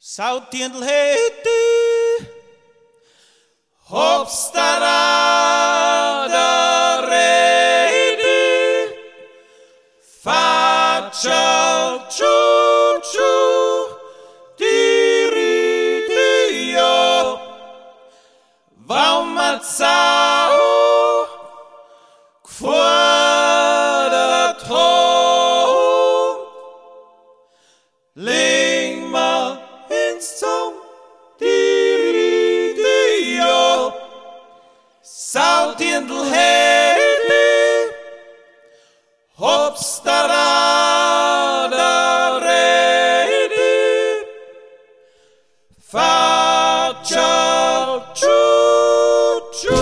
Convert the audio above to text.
Sautiendelheti Hopstarada reidi Faccia ciuciu Diridio Vaumazzao Kvadat home Lingma Instom Diridio Sautiendelheti Hopstarada reidi Faccia ciuciu